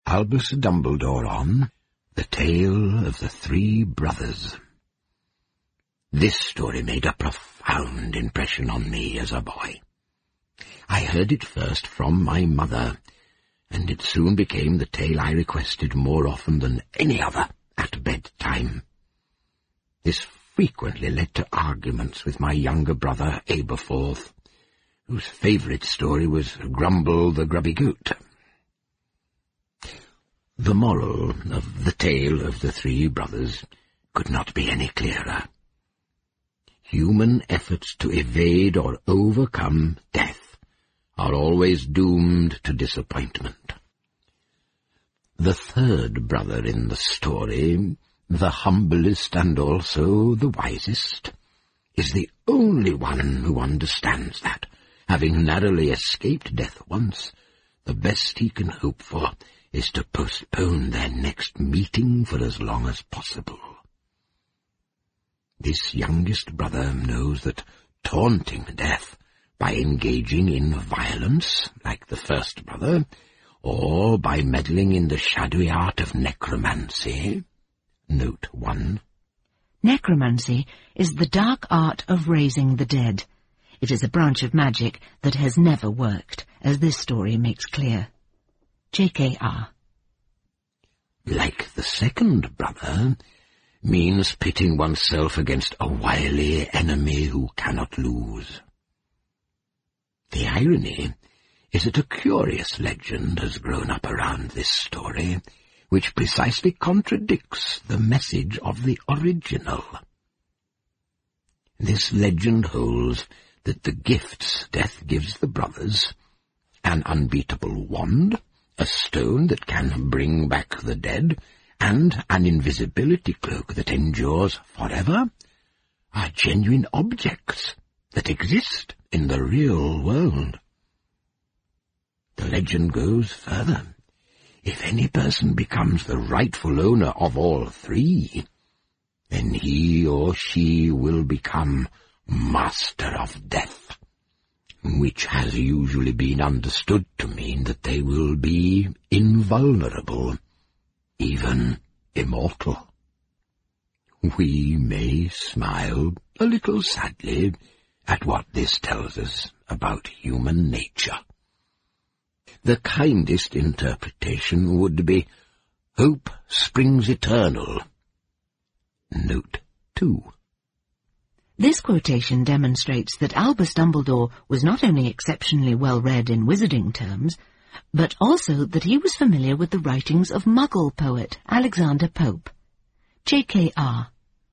Albus Dumbledore on The Tale of the Three Brothers. This story made a profound impression on me as a boy. I heard it first from my mother, and it soon became the tale I requested more often than any other at bedtime. This frequently led to arguments with my younger brother Aberforth, whose favourite story was Grumble the Grubby Goat. The moral of The Tale of the Three Brothers could not be any clearer. Human efforts to evade or overcome death are always doomed to disappointment. The third brother in the story, the humblest and also the wisest, is the only one who understands that, having narrowly escaped death once, the best he can hope for is to postpone their next meeting for as long as possible. This youngest brother knows that taunting death by engaging in violence, like the first brother, or by meddling in the shadowy art of necromancy. Note 1. Necromancy is the dark art of raising the dead. It is a branch of magic that has never worked, as this story makes clear. J.K.R. Like the second brother, means pitting oneself against a wily enemy who cannot lose. The irony is that a curious legend has grown up around this story, which precisely contradicts the message of the original. This legend holds that the gifts death gives the brothers, an unbeatable wand, a stone that can bring back the dead, and an invisibility cloak that endures forever, are genuine objects that exist in the real world. The legend goes further. If any person becomes the rightful owner of all three, then he or she will become master of death, which has usually been understood to mean that they will be invulnerable, even immortal. We may smile a little sadly at what this tells us about human nature. The kindest interpretation would be, hope springs eternal. Note 2. This quotation demonstrates that Albus Dumbledore was not only exceptionally well read in wizarding terms, but also that he was familiar with the writings of Muggle poet Alexander Pope. J.K.R.